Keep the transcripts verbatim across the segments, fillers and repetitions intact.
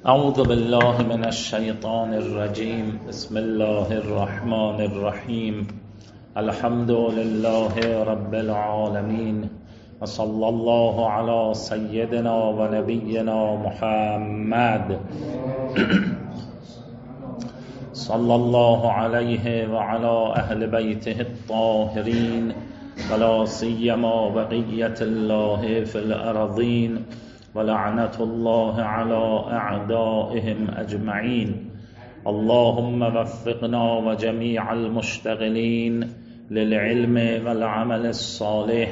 اعوذ بالله من الشیطان الرجیم. بسم الله الرحمن الرحیم. الحمد لله رب العالمین و صلی الله علی سیدنا و نبینا محمد صلی الله علیه و علی اهل بیته الطاهرین ولا سیما بقیة الله فی الارضین ولعنة الله على اعدائهم اجمعین. اللهم وفقنا و جمیع المشتغلین للعلم والعمل الصالح.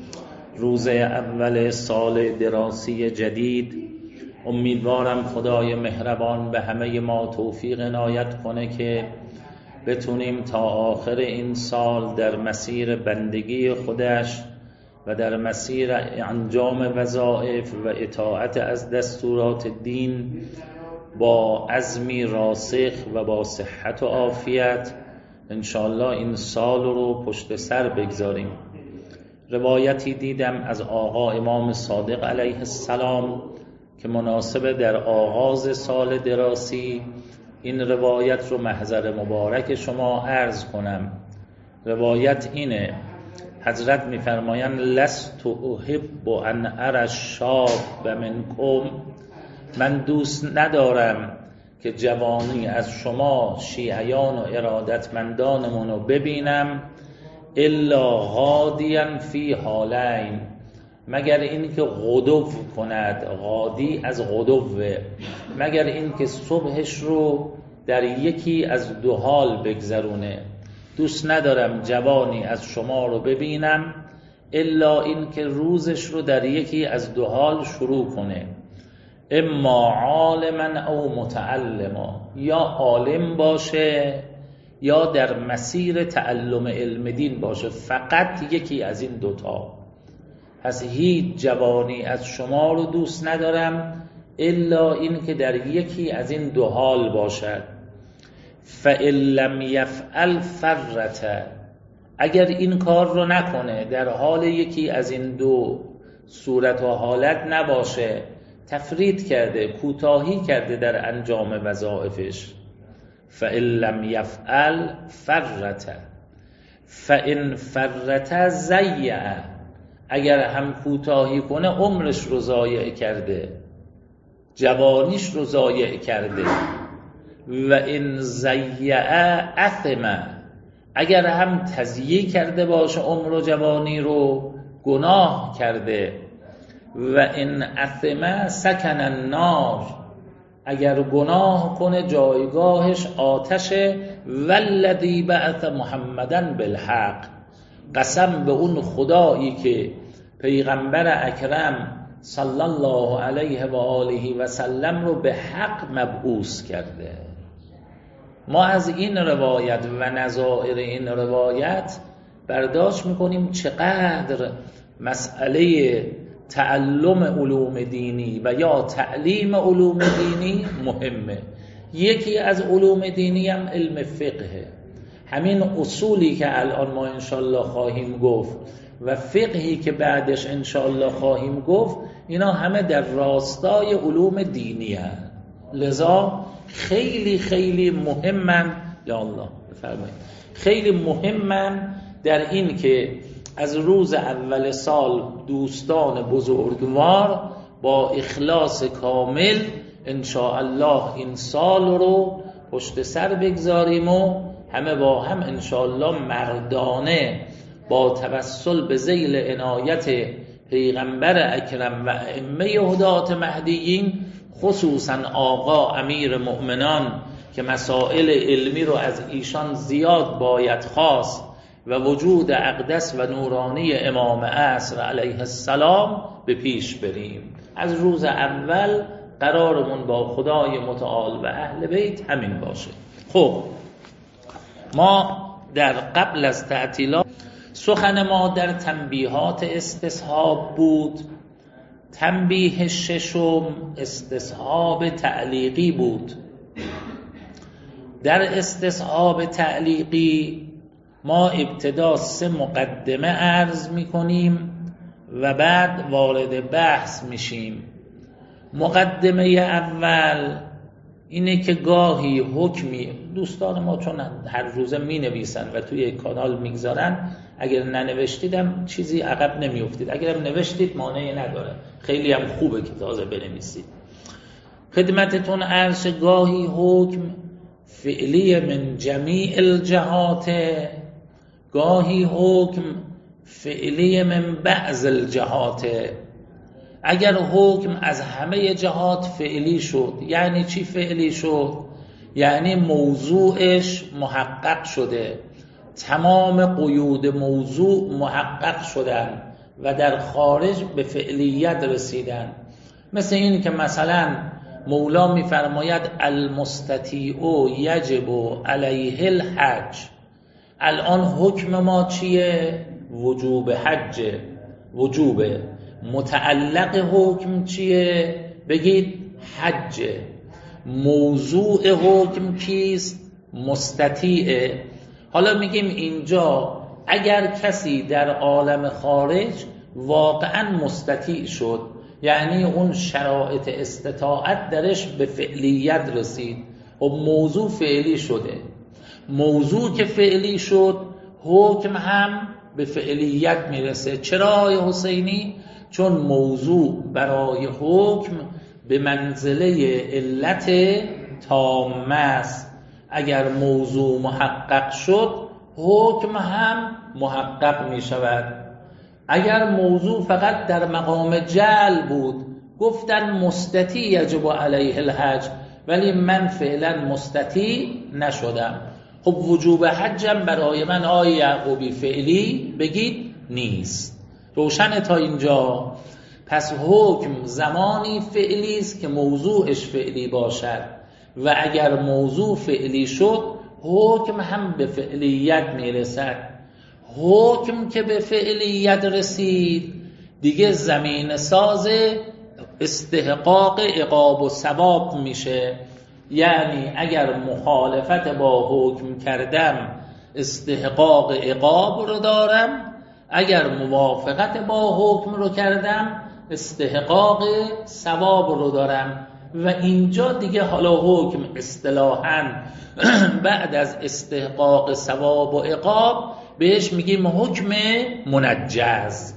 روز اول سال دراسی جدید، امیدوارم خدای مهربان به همه ما توفیق عنایت کنه که بتونیم تا آخر این سال در مسیر بندگی خودش و در مسیر انجام وظایف و اطاعت از دستورات دین با عزمی راسخ و با صحت و عافیت انشاءالله این سال رو پشت سر بگذاریم. روایتی دیدم از آقا امام صادق علیه السلام که مناسب در آغاز سال دراسی این روایت رو محضر مبارک شما عرض کنم. روایت اینه: حضرت میفرمایند لست احب ان ارى الشاب منکم، من دوست ندارم که جوانی از شما شیعیان و ارادتمندانمون رو ببینم الا غادیا فی حالین، مگر این که غدو کند، غادی از غدوه، مگر این که صبحش رو در یکی از دو حال بگذرونه. دوست ندارم جوانی از شما رو ببینم الا این که روزش رو در یکی از دو حال شروع کنه، اما عالما او متعلما، یا عالم باشه یا در مسیر تعلم علم دین باشه، فقط یکی از این دوتا. پس هیچ جوانی از شما رو دوست ندارم الا این که در یکی از این دو حال باشد. فَإِن لَّمْ يَفْعَلْ فَرَّتَ، اگر این کار رو نکنه، در حال یکی از این دو صورت و حالت نباشه، تفرید کرده، کوتاهی کرده در انجام وظایفش. فَإِن لَّمْ يَفْعَلْ فَرَّتَ فَإِن فَرَّتَ ضَيَّعَ، اگر هم کوتاهی کنه عمرش رو ضایع کرده، جوانیش رو ضایع کرده. و این ضیع اثم، اگر هم تضییع کرده باشه عمر و جوانی رو، گناه کرده. و این اثم سکن النار، اگر گناه کنه جایگاهش آتشه. والذی بعث محمدا بالحق، قسم به اون خدایی که پیغمبر اکرم صلی الله علیه و آله و سلم رو به حق مبعوث کرده. ما از این روایت و نظائر این روایت برداشت میکنیم چقدر مسئله تعلم علوم دینی و یا تعلیم علوم دینی مهمه. یکی از علوم دینی هم علم فقهه، همین اصولی که الان ما انشالله خواهیم گفت و فقهی که بعدش انشالله خواهیم گفت، اینا همه در راستای علوم دینی هست. لذا خیلی خیلی مهمن، یا الله بفرمایید، خیلی مهمن در این که از روز اول سال دوستان بزرگوار با اخلاص کامل انشاءالله این سال رو پشت سر بگذاریم و همه با هم انشاءالله مردانه با توسل به ذیل عنایت پیغمبر اکرم و ائمه هدات مهدیین، خصوصا آقا امیر مؤمنان که مسائل علمی رو از ایشان زیاد باید خواست و وجود اقدس و نورانی امام عصر علیه السلام به پیش بریم. از روز اول قرارمون با خدای متعال و اهل بیت همین باشه. خب ما در قبل از تعطیلات سخن ما در تنبیهات استصحاب بود. تنبیه ششم استصحاب تعلیقی بود. در استصحاب تعلیقی ما ابتدا سه مقدمه عرض میکنیم و بعد وارد بحث میشیم. مقدمه اول اینه که گاهی حکمی، دوستان ما چون هر روزه می نویسن و توی کانال میگذارن، اگر ننوشتیدم چیزی عقب نمی افتید، اگرم نوشتید مانعی نداره، خیلی هم خوبه که تازه بنویسید. خدمتتون عرض گاهی حکم فعلی من جمیع الجهات، گاهی حکم فعلی من بعض الجهات. اگر حکم از همه جهات فعلی شد، یعنی چی فعلی شد؟ یعنی موضوعش محقق شده، تمام قیود موضوع محقق شدن و در خارج به فعلیت رسیدن. مثل این که مثلا مولا میفرماید المستطیع یجب علیه الحج، الان حکم ما چیه؟ وجوب حج، وجوب. متعلق حکم چیه؟ بگید حج. موضوع حکم کیست؟ مستطیعه. حالا میگیم اینجا اگر کسی در عالم خارج واقعا مستطیع شد، یعنی اون شرایط استطاعت درش به فعلیت رسید، و موضوع فعلی شده. موضوع که فعلی شد، حکم هم به فعلیت میرسه. چرا آقای حسینی؟ چون موضوع برای حکم به منزله علت تامه است. اگر موضوع محقق شد، حکم هم محقق می شود. اگر موضوع فقط در مقام جعل بود، گفتن مستطیع یجب علیه الحج، ولی من فعلا مستطیع نشدم، خب وجوب حجم برای من آقای یعقوبی فعلی بگید نیست. روشن تا اینجا؟ پس حکم زمانی فعلی است که موضوعش فعلی باشد، و اگر موضوع فعلی شد، حکم هم به فعلیت میرسد. حکم که به فعلیت رسید، دیگه زمین ساز استحقاق عقاب و ثواب میشه. یعنی اگر مخالفت با حکم کردم استحقاق عقاب رو دارم، اگر موافقت با حکم رو کردم استحقاق ثواب رو دارم. و اینجا دیگه حالا حکم اصطلاحاً بعد از استحقاق ثواب و عقاب بهش میگیم حکم منجز.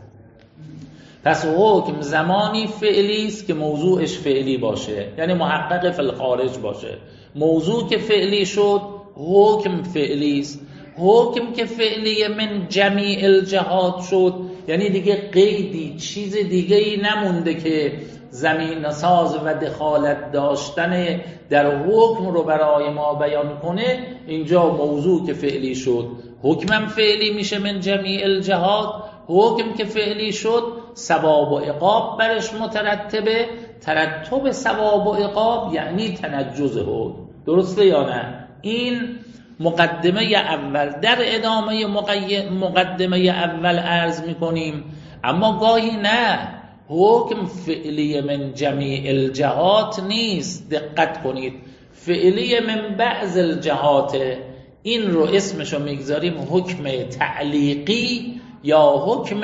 پس حکم زمانی فعلی است که موضوعش فعلی باشه، یعنی محقق فی الخارج باشه. موضوع که فعلی شد، حکم فعلی است. حکم که فعلی من جمیع الجهات شد، یعنی دیگه قیدی چیز دیگه ای نمونده که زمین ساز و دخالت داشتن در حکم رو برای ما بیان کنه. اینجا موضوع که فعلی شد، حکمم فعلی میشه من جمیع الجهات. حکم که فعلی شد، ثواب و عقاب برش مترتبه. ترتب ثواب و عقاب یعنی تنجز حکم. درسته یا نه؟ این مقدمه اول. در ادامه مقدمه اول عرض میکنیم اما گاهی نه، حکم فعلی من جمیع الجهات نیست. دقت کنید، فعلی من بعض الجهات. این رو اسمشو میگذاریم حکم تعلیقی یا حکم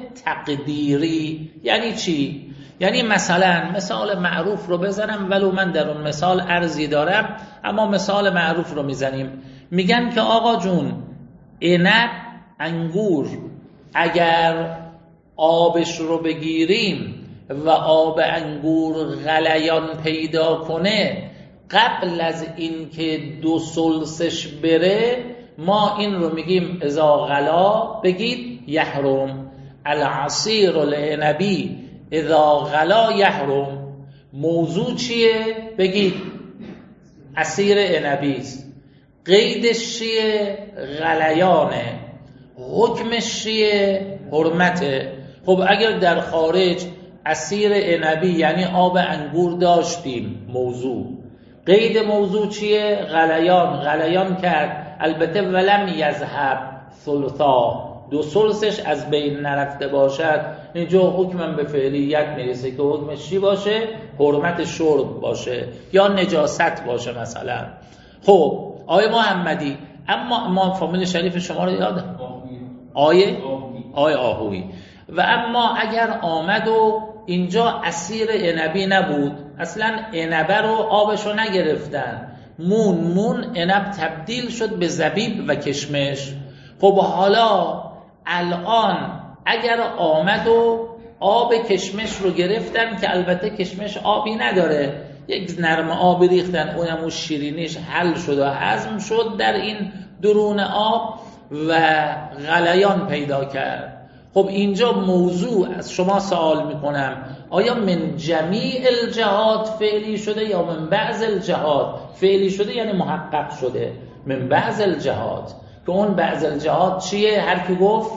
تقدیری. یعنی چی؟ یعنی مثلا مثال معروف رو بزنم، ولو من در اون مثال عرضی دارم، اما مثال معروف رو میزنیم. میگن که آقا جون، عنب، انگور، اگر آبش رو بگیریم و آب انگور غلیان پیدا کنه، قبل از این که دو سلسش بره، ما این رو میگیم اذا غلا، بگید یحرم. العصیر العنبی اذا غلا یحرم. موضوع چیه؟ بگید عصیر عنبی است. قیدش چیه؟ غلیانه. حکمش چیه؟ حرمته. خب اگر در خارج عصیر عنبی یعنی آب انگور داشتیم، موضوع، قید موضوع چیه؟ غلیان. غلیان کرد، البته ولم یذهب ثلثا، دو ثلثش از بین نرفته باشد. اینجا حکمم به فعلیت میرسه که حکمش چی باشه؟ حرمت شرب باشه یا نجاست باشه مثلا. خب آیه محمدی، اما ما فامیل شریف شما رو یادم آیه آیه آهویی. و اما اگر آمد و اینجا عصیر عنبی نبود، اصلا عنبه رو آبشو نگرفتن، مون مون عنب تبدیل شد به زبیب و کشمش. خب حالا الان اگر آمد و آب کشمش رو گرفتن که البته کشمش آبی نداره، یک نرم آبی ریختن، اونم اون شیرینیش حل شد و هضم شد در این درون آب و غلیان پیدا کرد. خب اینجا موضوع از شما سوال میکنم، آیا من جمیع الجهات فعلی شده یا من بعض الجهات فعلی شده؟ یعنی محقق شده من بعض الجهات، که اون بعض الجهات چیه؟ هر کی گفت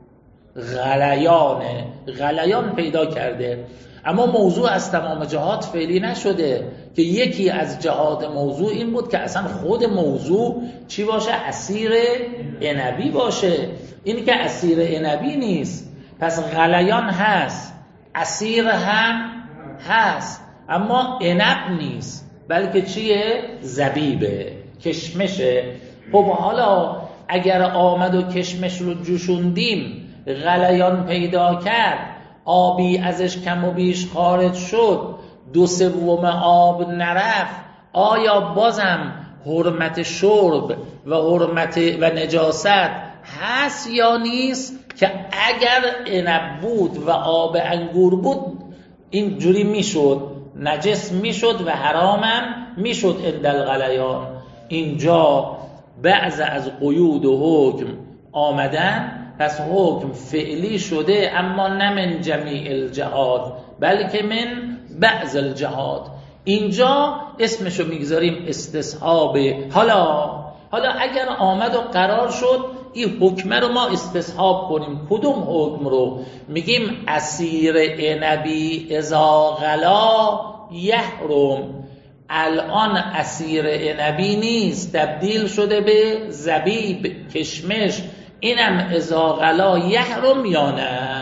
غلیانه، غلیان پیدا کرده. اما موضوع از تمام جهات فعلی نشده، که یکی از جهات موضوع این بود که اصلا خود موضوع چی باشه؟ عصیر عنبی باشه. این که عصیر عنبی نیست، پس غلیان هست، عصیر هم هست، اما عنب نیست، بلکه چیه؟ زبیبه، کشمشه. خب حالا اگر آمد و کشمش رو جوشوندیم، غلیان پیدا کرد، آبی ازش کم و بیش خارج شد، دو سوم آب نرفت، آیا بازم حرمت شرب و حرمت و نجاست هست یا نیست؟ که اگر عنب بود و آب انگور بود این جوری میشد، نجس میشد و حرامم میشد عند الغلیان. اینجا بعض از قیود و حکم آمدن، پس حکم فعلی شده، اما نه من جمیع الجهات بلکه من بعض الجهات. اینجا اسمشو میگذاریم استصحاب. حالا حالا اگر آمد و قرار شد این حکم رو ما استصحاب کنیم، کدوم حکم رو؟ میگیم عصیر عنبی اذا غلا یحرم. الان عصیر عنبی نیست، تبدیل شده به زبیب، کشمش، اینم اذا غلا یحرم یا نه؟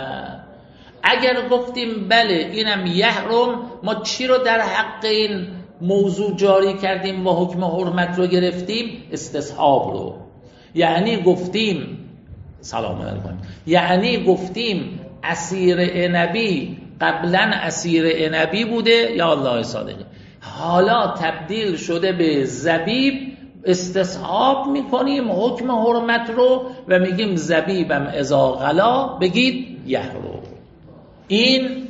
اگر گفتیم بله اینم یحرم، ما چی رو در حق این موضوع جاری کردیم و حکم حرمت رو گرفتیم؟ استصحاب رو. یعنی گفتیم سلام علیکم، یعنی گفتیم عصیر عنبی قبلا عصیر عنبی بوده، یا الله صادقه، حالا تبدیل شده به زبیب، استصحاب میکنیم حکم حرمت رو و میگیم زبیبم اذا غلا بگید یحرم. این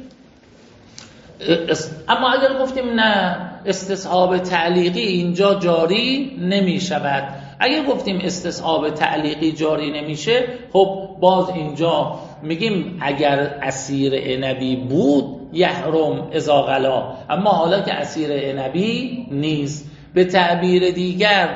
اما اگر گفتیم نه استصحاب تعلیقی اینجا جاری نمی شود، اگر گفتیم استصحاب تعلیقی جاری نمیشه، خب باز اینجا میگیم اگر عصیر عنبی بود یحرم اذا غلا، اما حالا که عصیر عنبی نیست. به تعبیر دیگر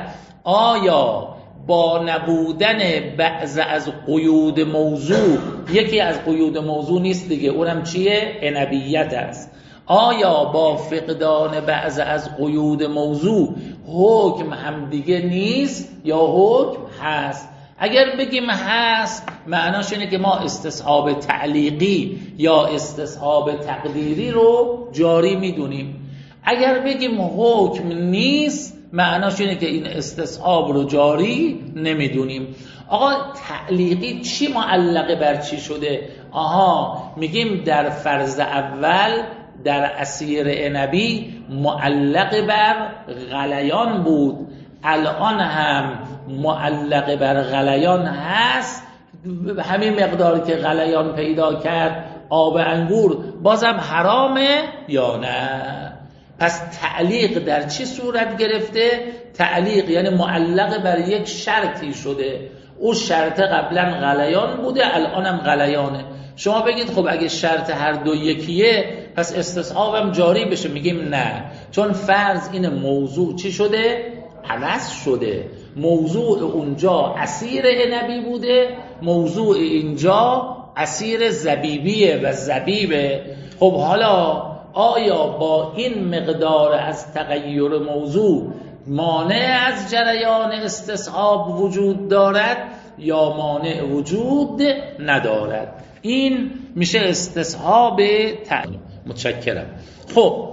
آیا با نبودن بعض از قیود موضوع، یکی از قیود موضوع نیست دیگه، اونم چیه؟ عنبیت است. آیا با فقدان بعض از قیود موضوع حکم هم دیگه نیست یا حکم هست؟ اگر بگیم هست معناش اینه که ما استصحاب تعلیقی یا استصحاب تقدیری رو جاری میدونیم. اگر بگیم حکم نیست معناش اینه که این استصحاب رو جاری نمیدونیم. آقا تعلیقی چی معلقه بر چی شده؟ آها میگیم در فرض اول در عصیر عنبی معلق بر غلیان بود، الان هم معلق بر غلیان هست، همین مقدار که غلیان پیدا کرد آب انگور بازم حرامه یا نه؟ پس تعلیق در چی صورت گرفته؟ تعلیق یعنی معلق بر یک شرطی شده، اون شرط قبلا غلیان بوده الانم غلیانه. شما بگید خب اگه شرط هر دو یکیه پس استصحابم جاری بشه، میگیم نه، چون فرض این موضوع چی شده؟ عوض شده. موضوع اونجا عصیر عنبی بوده، موضوع اینجا عصیر زبیبیه و زبیبه. خب حالا آیا با این مقدار از تغییر موضوع مانع از جریان استصحاب وجود دارد یا مانع وجود ندارد؟ این میشه استصحاب تعلیق. متشکرم. خب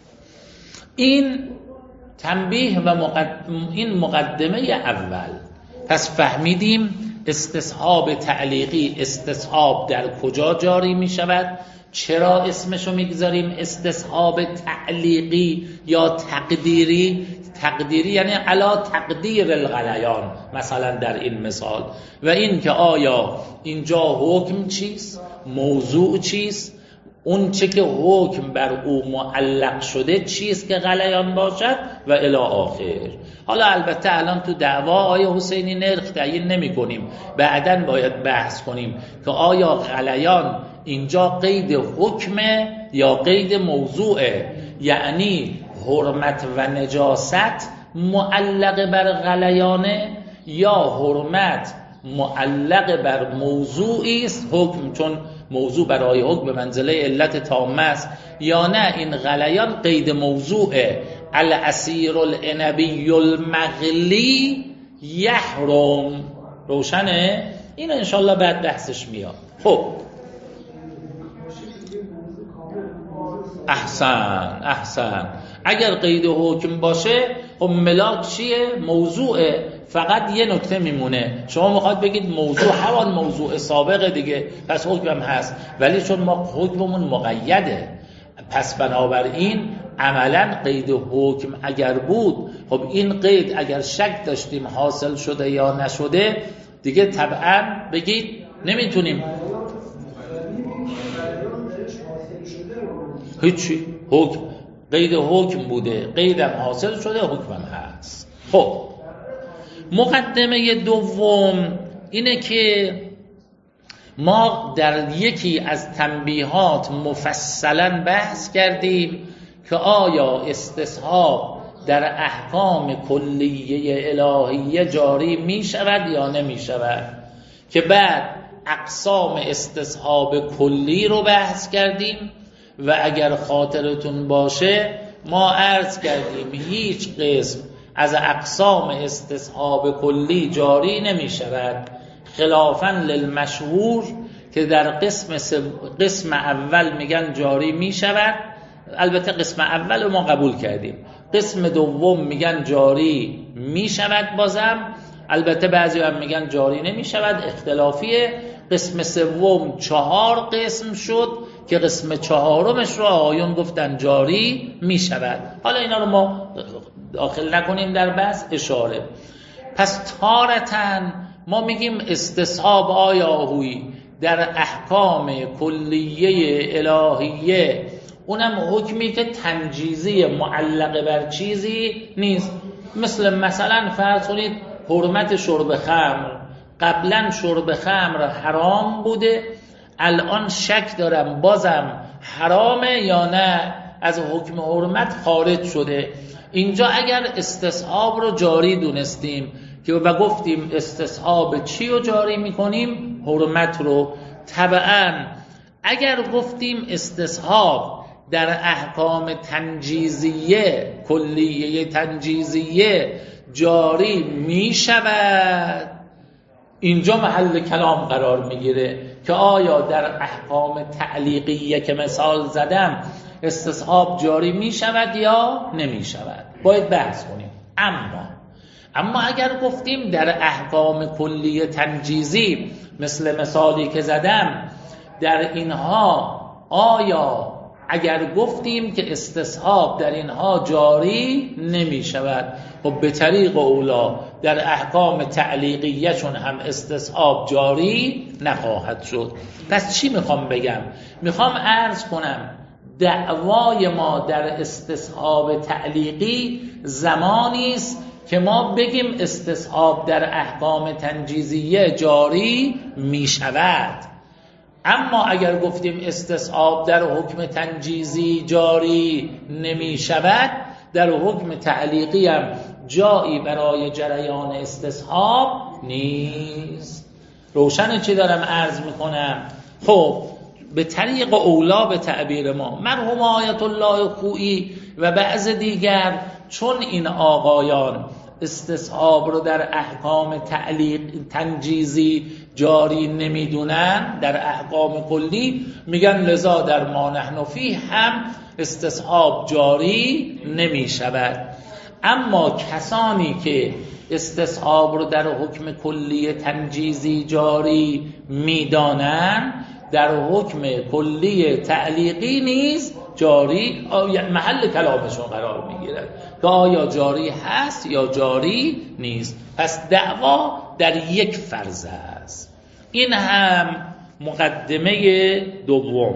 این تنبیه و مقدم این مقدمه اول. پس فهمیدیم استصحاب تعلیقی استصحاب در کجا جاری می شود، چرا اسمشو میگذاریم استصحاب تعلیقی یا تقدیری؟ تقدیری یعنی علا تقدیر الغلیان مثلا در این مثال، و این که آیا اینجا حکم چیست، موضوع چیست، اون چه که حکم بر او معلق شده چیست که غلیان باشد و الی آخر. حالا البته الان تو دعوا آیا حسینی نرخ تعیین نمی کنیم، بعداً باید بحث کنیم که آیا غلیان اینجا قید حکمه یا قید موضوعه، یعنی حرمت و نجاست معلق بر غلیانه یا حرمت معلق بر موضوعی است حکم، چون موضوع برای حکم به منزله علت تامه است، یا نه این غلیان قید موضوعه. العصیر العنبی المغلی یحرم. روشنه؟ این انشالله بعد بحثش میاد. خب احسن احسن اگر قید حکم باشه خب ملاک چیه؟ موضوعه. فقط یه نکته میمونه، شما میخواد بگید موضوع همان موضوع سابقه دیگه، پس حکم هست، ولی چون ما حکممون مقیده، پس بنابراین عملا قید حکم اگر بود، خب این قید اگر شک داشتیم حاصل شده یا نشده دیگه طبعا بگید نمیتونیم هیچی، حکم قید حکم بوده، قیدم حاصل شده، حکمم هست. خب مقدمه دوم اینه که ما در یکی از تنبیهات مفصلا بحث کردیم که آیا استصحاب در احکام کلیه الهیه جاری می شود یا نمی شود، که بعد اقسام استصحاب کلی رو بحث کردیم و اگر خاطرتون باشه ما عرض کردیم هیچ قسم از اقسام استصحاب کلی جاری نمی شود، خلافاً للمشهور که در قسم قسم اول میگن جاری می شود. البته قسم اول ما قبول کردیم، قسم دوم میگن جاری می شود بازم، البته بعضی هم میگن جاری نمی شود، اختلافیه. قسم سوم چهار قسم شد که قسم چهارمش رو آیون گفتن جاری می شود. حالا اینا رو ما داخل نکنیم در بحث، اشاره. پس تارتن ما میگیم استصحاب آیاهوی در احکام کلیه الهیه، اونم حکمی که تنجیزی معلق بر چیزی نیست. مثل مثلا فرض کنید حرمت شرب خمر، قبلا شرب خمر حرام بوده، الان شک دارم بازم حرامه یا نه، از حکم حرمت خارج شده. اینجا اگر استصحاب رو جاری دونستیم که و گفتیم استصحاب چی رو جاری میکنیم؟ حرمت رو. طبعا اگر گفتیم استصحاب در احکام تنجیزیه کلیه تنجیزیه جاری میشود، اینجا محل کلام قرار میگیره که آیا در احکام تعلیقیه که مثال زدم استصحاب جاری میشود یا نمیشود، باید بحث کنیم. اما اما اگر گفتیم در احکام کلیه تنجیزی مثل مثالی که زدم، در اینها آیا اگر گفتیم که استصحاب در اینها جاری نمی شود، خب به طریق اولا در احکام تعلیقیه چون هم استصحاب جاری نخواهد شد. پس چی میخوام بگم؟ میخوام عرض کنم دعوای ما در استصحاب تعلیقی زمانی است که ما بگیم استصحاب در احکام تنجیزیه جاری می شود. اما اگر گفتیم استصحاب در حکم تنجیزی جاری نمی شود، در حکم تعلیقی هم جایی برای جریان استصحاب نیست. روشن چی دارم عرض میکنم؟ خب به طریق اولا به تعبیر ما مرحوم آیت الله خویی و بعض دیگر، چون این آقایان استصحاب رو در احکام تعلیق تنجیزی جاری نمیدونن، در احکام کلی میگن لذا در ما نحن فیه هم استصحاب جاری نمی شود. اما کسانی که استصحاب رو در حکم کلی تنجیزی جاری میدانن، در حکم کلی تعلیقی نیز جاری محل کلامشون قرار میگیرد که آیا جاری هست یا جاری نیست. پس دعوا در یک فرض است. این هم مقدمه دوم.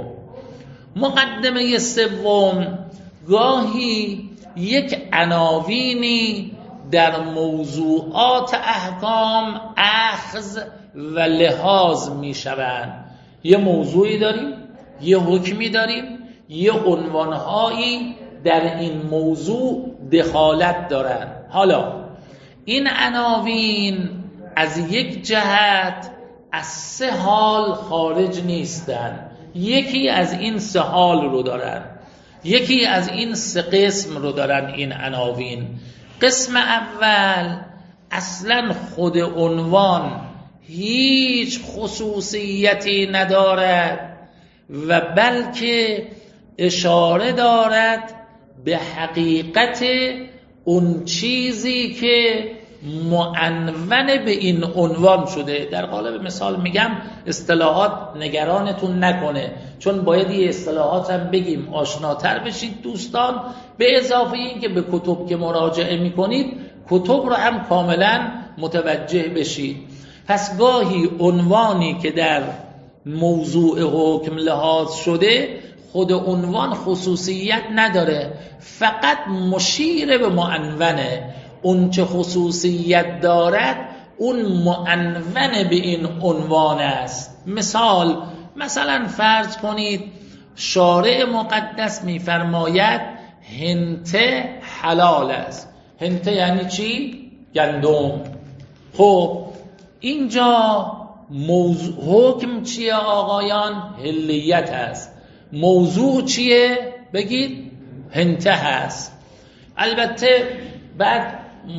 مقدمه سوم، گاهی یک عناوینی در موضوعات احکام اخذ و لحاظ می شوند. یه موضوعی داریم، یه حکمی داریم، یه عنوانهایی در این موضوع دخالت دارند. حالا این عناوین از یک جهت از سه حال خارج نیستند. یکی از این سه حال رو دارن، یکی از این سه قسم رو دارن این عناوین. قسم اول، اصلا خود عنوان هیچ خصوصیتی ندارد و بلکه اشاره دارد به حقیقت اون چیزی که معنون به این عنوان شده. در قالب مثال میگم اصطلاحات نگرانتون نکنه، چون باید یه اصطلاحات هم بگیم آشناتر بشید دوستان. به اضافه این که به کتب که مراجعه میکنید کتب رو هم کاملا متوجه بشید. پس گاهی عنوانی که در موضوع حکم لحاظ شده خود عنوان خصوصیت نداره، فقط مشیر به معنونه. اون چه خصوصیت دارد اون معنون به این عنوان است. مثال مثلا فرض کنید شارع مقدس میفرماید هنته حلال است. هنته یعنی چی؟ گندم. خب اینجا موضوع حکم چیه آقایان؟ حلیت است. موضوع چیه؟ بگید هنته هست. البته بعد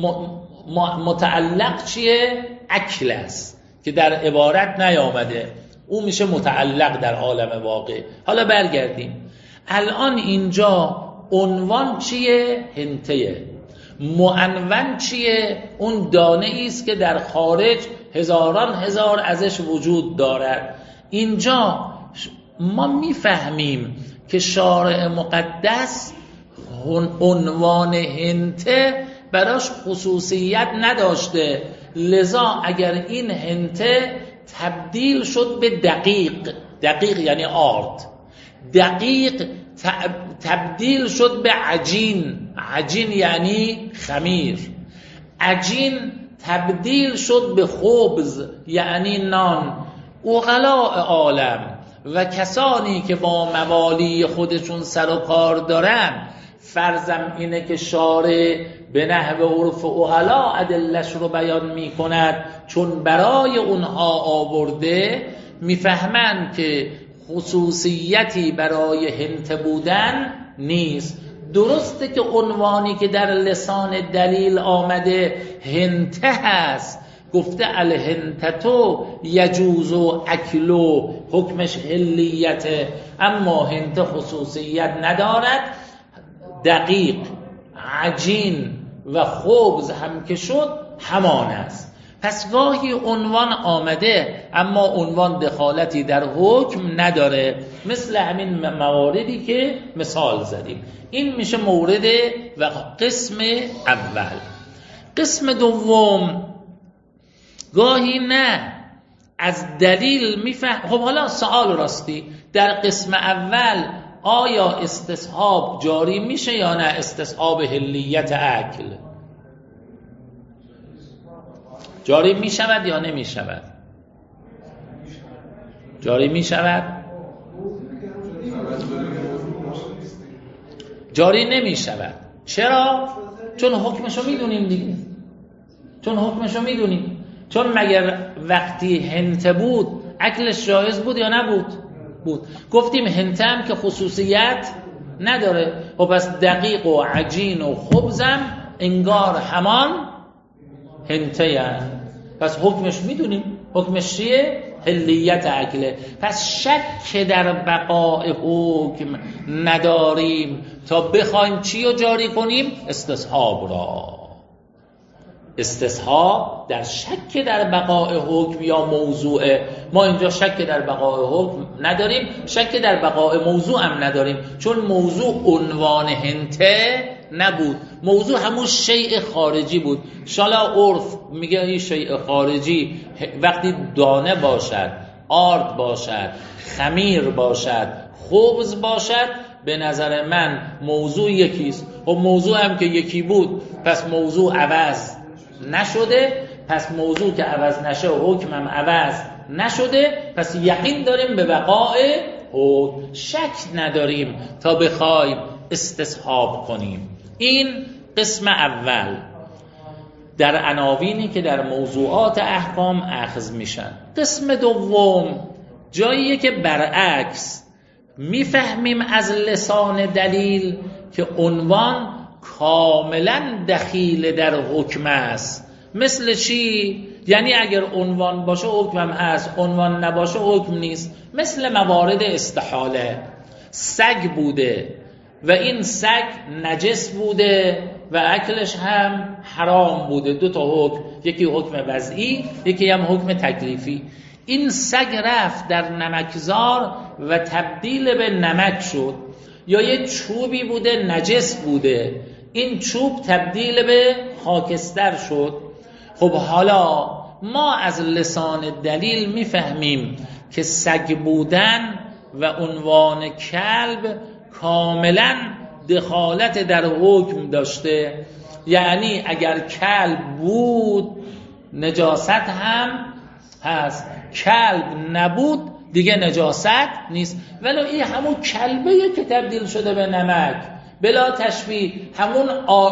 متعلق چیه؟ اکل است که در عبارت نیامده، او میشه متعلق در عالم واقع. حالا برگردیم، الان اینجا عنوان چیه؟ هنته. معنون چیه؟ اون دانه ایست که در خارج هزاران هزار ازش وجود دارد. اینجا ما میفهمیم که شارع مقدس عنوان هنته براش خصوصیت نداشته، لذا اگر این هنته تبدیل شد به دقیق، دقیق یعنی آرد، دقیق تبدیل شد به عجین، عجین یعنی خمیر، عجین تبدیل شد به خبز یعنی نان. عقلاء عالم و کسانی که با موالی خودشون سر و کار دارن، فرضم اینه که شارع به نحو عرف عقلا ادلش رو بیان می کند، چون برای اونها آورده، میفهمند که خصوصیتی برای هنته بودن نیست. درسته که عنوانی که در لسان دلیل آمده هنته هست، گفته الهنتتو یجوزو اکلو، حکمش حلیته، اما هنته خصوصیت ندارد. دقیق، عجین و خبز هم که شد همان است. پس گاهی عنوان آمده اما عنوان دخالتی در حکم نداره، مثل همین مواردی که مثال زدیم. این میشه مورد و قسم اول. قسم دوم، گاهی نه از دلیل میفهم. خب حالا سوال راستی، در قسم اول آیا استصحاب جاری میشه یا نه؟ استصحاب حلیت اکل جاری میشود یا نمیشود؟ جاری میشود؟ جاری نمیشود. چرا؟ چون حکمشو میدونیم دیگه، چون حکمشو میدونیم. چون مگر وقتی هنته بود اکلش جایز بود یا نبود؟ بود. گفتیم هنته هم که خصوصیت نداره، و پس دقیق و عجین و خبزم انگار همان هنته یعنی. پس حکمش میدونیم، حکمش چیه؟ حلیت اکله. پس شک در بقاء حکم نداریم تا بخوایم چی رو جاری کنیم؟ استصحاب را. استصحاب در شک در بقاء حکم یا موضوع، ما اینجا شک در بقای حکم نداریم، شک در بقای موضوع هم نداریم، چون موضوع عنوان هنته نبود، موضوع همون شیء خارجی بود. شالا عرف میگه این شیء خارجی وقتی دانه باشد، آرد باشد، خمیر باشد، خبز باشد، به نظر من موضوع یکیست. و موضوع هم که یکی بود، پس موضوع عوض نشده، پس موضوع که عوض نشه حکم هم عوض نشده، پس یقین داریم به بقای حکم، شک نداریم تا بخوایم استصحاب کنیم. این قسم اول در عناوینی که در موضوعات احکام اخذ میشن. قسم دوم جاییه که برعکس میفهمیم از لسان دلیل که عنوان کاملا دخیل در حکم است. مثل چی؟ یعنی اگر عنوان باشه حکم هم هست، عنوان نباشه حکم نیست. مثل موارد استحاله، سگ بوده و این سگ نجس بوده و اکلش هم حرام بوده، دو تا حکم، یکی حکم وضعی یکی هم حکم تکلیفی. این سگ رفت در نمکزار و تبدیل به نمک شد، یا یه چوبی بوده نجس بوده، این چوب تبدیل به خاکستر شد. خب حالا ما از لسان دلیل میفهمیم که سگ بودن و عنوان کلب کاملا دخالت در حکم داشته، یعنی اگر کلب بود نجاست هم هست، کلب نبود دیگه نجاست نیست. ولی این همون کلبه که تبدیل شده به نمک، بلا تشبیه همون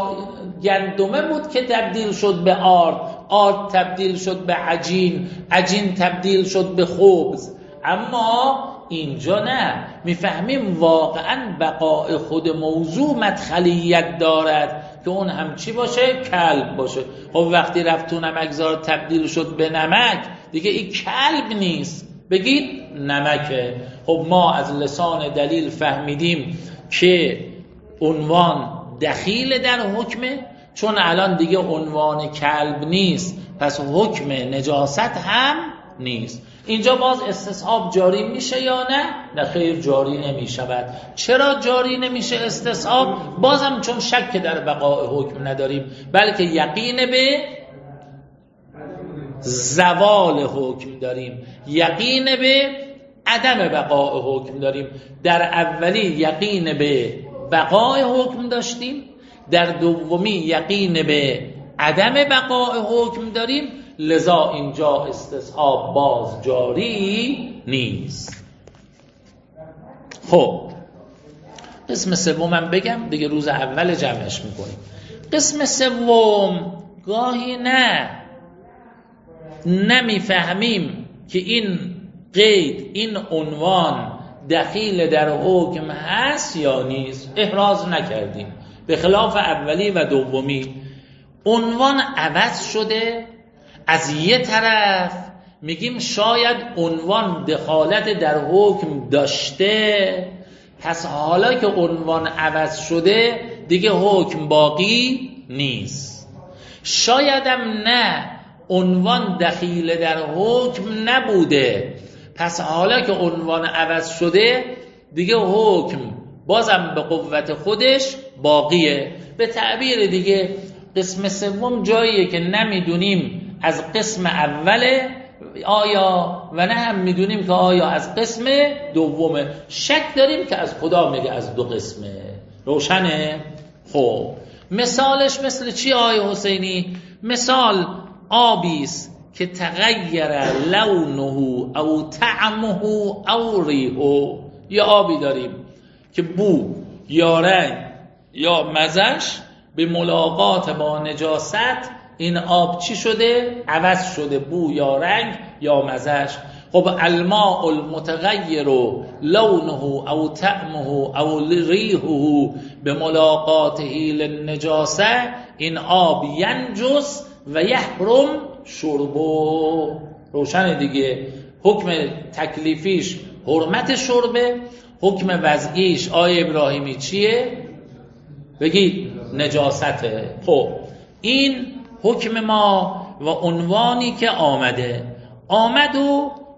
گندمه بود که تبدیل شد به آرد، آرد تبدیل شد به عجین، عجین تبدیل شد به خبز. اما اینجا نه، میفهمیم واقعا بقای خود موضوع مدخلیت دارد که اون هم چی باشه؟ کلب باشه. خب وقتی رفت تو نمکزار تبدیل شد به نمک، دیگه این کلب نیست، بگید نمکه. خب ما از لسان دلیل فهمیدیم که عنوان دخیل در حکمه، چون الان دیگه عنوان کلب نیست، پس حکم نجاست هم نیست. اینجا باز استصحاب جاری میشه یا نه؟ نه خیر، جاری نمیشود. چرا جاری نمیشه استصحاب؟ بازم چون شک در بقای حکم نداریم، بلکه یقین به زوال حکم داریم، یقین به عدم بقای حکم داریم. در اولی یقین به بقای حکم داشتیم، در دومی یقین به عدم بقای حکم داریم، لذا اینجا استصحاب باز جاری نیست. خب قسم سومم بگم دیگه، روز اول جمعش میکنیم. قسم سوم گاهی نه نمیفهمیم که این قید، این عنوان دخیل در حکم هست یا نیست، احراز نکردیم. به خلاف اولی و دومی عنوان عوض شده، از یه طرف میگیم شاید عنوان دخالت در حکم داشته، پس حالا که عنوان عوض شده دیگه حکم باقی نیست. شایدم نه، عنوان دخیل در حکم نبوده، پس حالا که عنوان عوض شده دیگه حکم بازم به قوت خودش باقیه. به تعبیر دیگه قسم سوم جاییه که نمیدونیم از قسم اوله آیا و نه هم میدونیم که آیا از قسم دومه، شک داریم که از خدا میگه از دو قسمه. روشنه؟ خب مثالش مثل چی آیه حسینی؟ مثال آبیست که تغییر لونه او طعمه او ریحه. یه آبی داریم که بو یا رنگ یا مزش به ملاقات با نجاست این آب چی شده؟ عوض شده، بو یا رنگ یا مزش. خب الماء المتغیر لونه او طعمه او ریحه به ملاقاته للنجاسه، این آب ینجس و یحرم شربه. روشن دیگه. حکم تکلیفیش حرمت شربه، حکم وضعیش آیه ابراهیمی چیه؟ بگید نجاسته. خب این حکم ما و عنوانی که آمده آمد و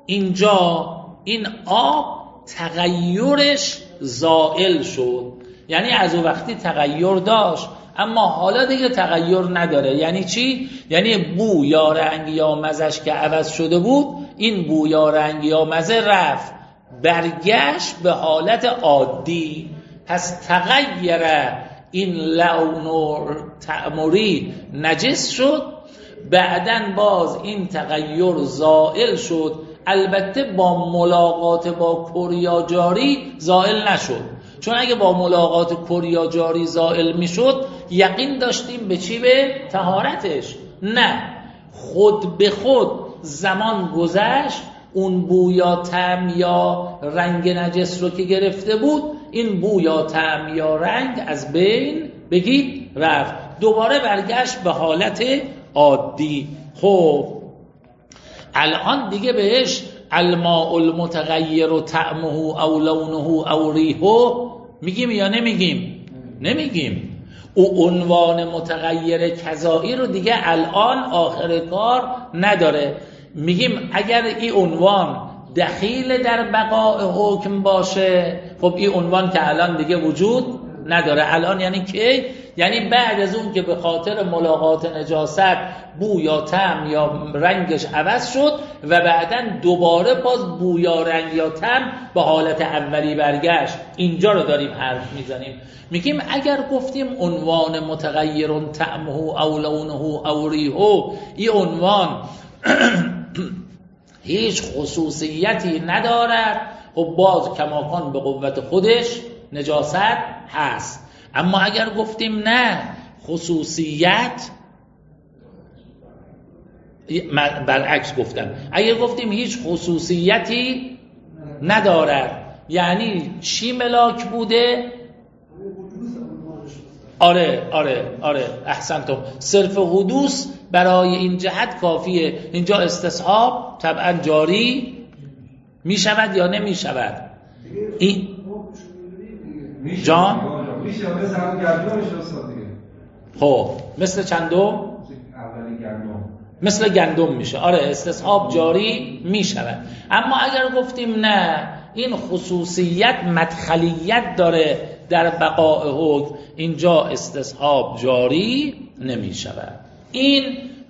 اینجا این آب تغییرش زائل شد، یعنی از اون وقتی تغییر داشت اما حالا دیگه تغییر نداره. یعنی چی؟ یعنی بو یا رنگ یا مزش که عوض شده بود، این بو یا رنگ یا مزه رفت، برگشت به حالت عادی. پس تغییر این لون و تعمری نجس شد، بعدن باز این تغییر زائل شد. البته با ملاقات با کریا جاری زائل نشد، چون اگه با ملاقات کریا جاری زائل میشد یقین داشتیم به چی؟ به طهارتش. نه، خود به خود زمان گذشت، اون بو یا طعم یا رنگ نجس رو که گرفته بود، این بو یا طعم یا رنگ از بین بگید رفت، دوباره برگشت به حالت عادی. خب الان دیگه بهش الماء المتغیر و طعمه او لونه او ریحه میگیم یا نمیگیم؟ نمیگیم. او عنوان متغیر کذایی رو دیگه الان آخر کار نداره. میگیم اگر این عنوان دخیل در بقاء حکم باشه، خب این عنوان که الان دیگه وجود نداره. الان یعنی کی؟ یعنی بعد از اون که به خاطر ملاقات نجاست بو یا طعم یا رنگش عوض شد و بعداً دوباره باز بو یا رنگ یا طعم به حالت اولی برگشت، اینجا رو داریم حرف میزنیم. میگیم اگر گفتیم عنوان متغیر طعمه او لونه او ریحه، این عنوان هیچ خصوصیتی ندارد، و باز کماکان به قوت خودش نجاست هست. اما اگر گفتیم نه، خصوصیت برعکس گفتم، اگر گفتیم هیچ خصوصیتی ندارد، یعنی چی ملاک بوده؟ آره آره آره احسنتم، صرف حدوث برای این جهت کافیه. اینجا استصحاب طبعا جاری می شود یا نمی شود؟ این جان میشه مثل هم گندم میشه استاد دیگه. خب مثل چندم؟ اولی گندم. مثل گندم میشه. آره استصحاب جاری میشود. اما اگر گفتیم نه، این خصوصیت مدخلیت داره در بقاء حکم، اینجا استصحاب جاری نمیشود. این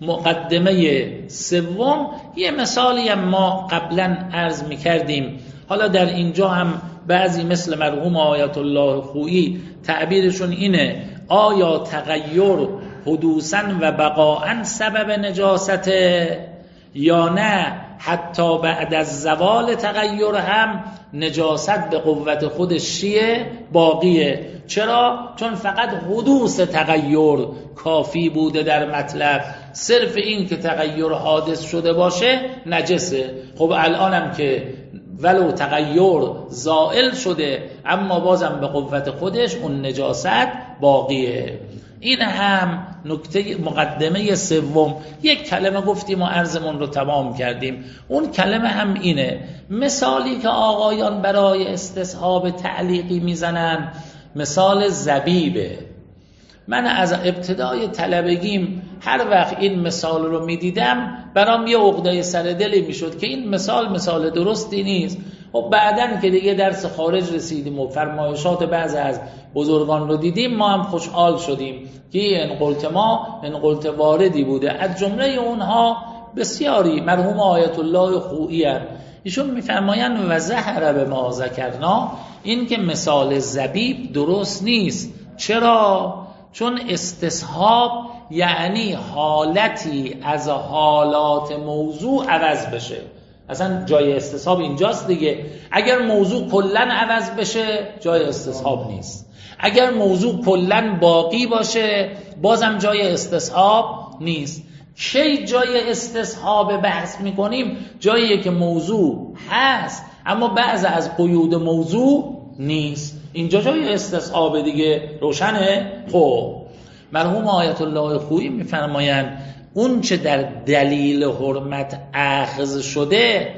مقدمه سوم. یه مثالی هم ما قبلا عرض میکردیم، حالا در اینجا هم بعضی مثل مرحوم آیت الله خویی تعبیرشون اینه: آیا تغییر حدوثاً و بقاءاً سبب نجاسته یا نه حتی بعد از زوال تغییر هم نجاست به قوت خودش چیه؟ باقیه. چرا؟ چون فقط حدوث تغییر کافی بوده در مطلب، صرف این که تغییر حادث شده باشه نجسه. خب الانم که ولو تغییر زائل شده اما بازم به قوت خودش اون نجاست باقیه. این هم نکته مقدمه سوم. یک کلمه گفتیم و عرضمون رو تمام کردیم. اون کلمه هم اینه، مثالی که آقایان برای استصحاب تعلیقی میزنن مثال زبیبه. من از ابتدای طلبگیم هر وقت این مثال رو میدیدم برام یه عقده سر دلی میشد که این مثال مثال درستی نیست. و بعدن که دیگه درس خارج رسیدیم و فرمایشات بعض از بزرگان رو دیدیم، ما هم خوشحال شدیم که انقلت ما انقلت واردی بوده. از جمله اونها بسیاری مرحوم آیت الله خویی، ایشون میفرمایند و زهر به ما ذکرنا، این که مثال زبیب درست نیست. چرا؟ چون استصحاب یعنی حالتی از حالات موضوع عوض بشه. اصلا جای استصحاب اینجاست دیگه. اگر موضوع کلن عوض بشه جای استصحاب نیست، اگر موضوع کلن باقی باشه بازم جای استصحاب نیست. کی جای استصحاب بحث میکنیم؟ جاییه که موضوع هست اما بعض از قیود موضوع نیست، اینجا جای استصحاب دیگه. روشنه؟ خب مرحوم آیت الله خویی میفرمایند اون چه در دلیل حرمت اخذ شده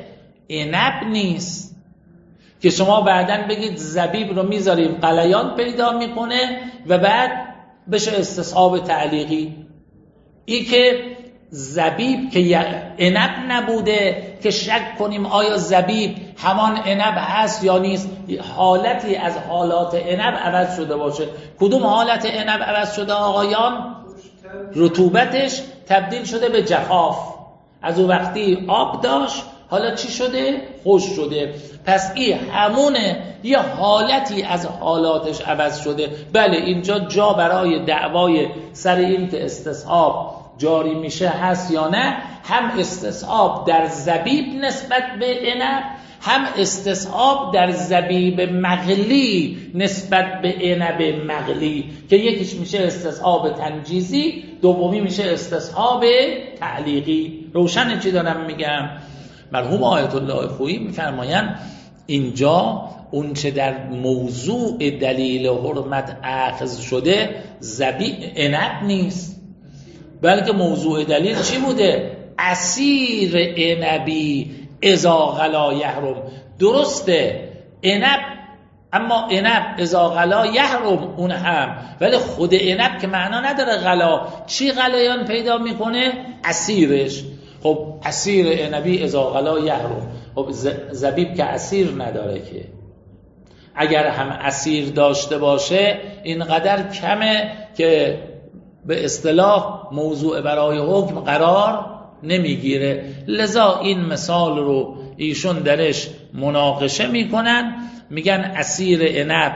عنب نیست که شما بعدن بگید زبیب رو میذاریم قلیان پیدا میکنه و بعد بشه استصحاب تعلیقی. ای که زبیب که عنب نبوده که شک کنیم آیا زبیب همان عنب هست یا نیست، حالتی از حالات عنب عوض شده باشه. کدوم حالت عنب عوض شده آقایان؟ رطوبتش تبدیل شده به جفاف. از اون وقتی آب داشت حالا چی شده؟ خشک شده. پس این همونه، یه حالتی از حالاتش عوض شده. بله اینجا جا برای دعوای سر این که استصحاب جاری میشه هست یا نه. هم استصحاب در زبیب نسبت به عنب، هم استصحاب در زبیب مغلی نسبت به عنب مغلی که یکیش میشه استصحاب تنجیزی، دومی میشه استصحاب تعلیقی. روشن چی دارم میگم؟ مرحوم آیت الله خویی میفرمایند اینجا اون چه در موضوع دلیل حرمت اخذ شده زبیب عنب نیست، بلکه موضوع دلیل چی بوده؟ عصیر عنبی اذا غلا یحرم. درسته عنب، اما عنب اذا غلا یحرم اون هم، ولی خود عنب که معنا نداره غلا. چی غلیان پیدا میکنه؟ عصیرش. خب عصیر عنبی اذا غلا یحرم. خب زبیب که عصیر نداره که، اگر هم عصیر داشته باشه اینقدر کمه که به اصطلاح موضوع برای حکم قرار نمیگیره. لذا این مثال رو ایشون درش مناقشه میکنن، میگن عصیر عنب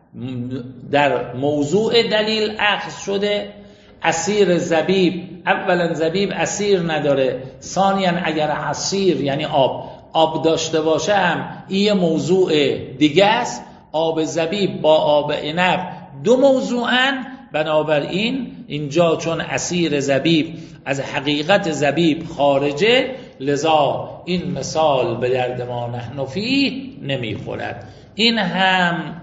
در موضوع دلیل اخذ شده، عصیر زبیب، اولا زبیب عصیر نداره، ثانیا اگر عصیر یعنی آب آب داشته باشه هم این موضوع دیگه است. آب زبیب با آب عنب دو موضوعن. بنابراین اینجا چون عصیر زبیب از حقیقت زبیب خارجه، لذا این مثال به درد ما نحن فیه نمیخورد. این هم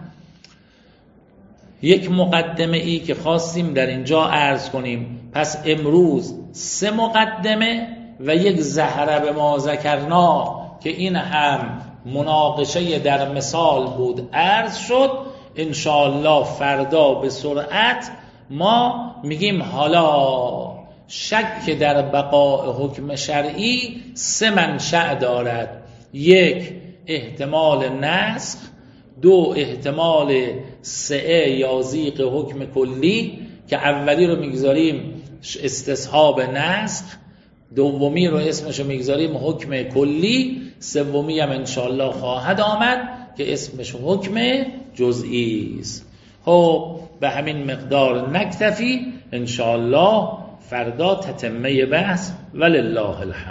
یک مقدمه ای که خواستیم در اینجا عرض کنیم. پس امروز سه مقدمه و یک زهره به ما ذکرنا که این هم مناقشه در مثال بود عرض شد. انشاءالله فردا به سرعت ما میگیم حالا شک در بقاء حکم شرعی سه منشأ دارد: یک احتمال نسخ، دو احتمال سعه یا ضیق حکم کلی که اولی رو میگذاریم استصحاب نسخ، دومی رو اسمشو میگذاریم حکم کلی، سومی هم انشاءالله خواهد آمد که اسمش حکم جزئی است. خب به همین مقدار نکتفی، انشاءالله فردا تتمه بحث. ولله الحمد.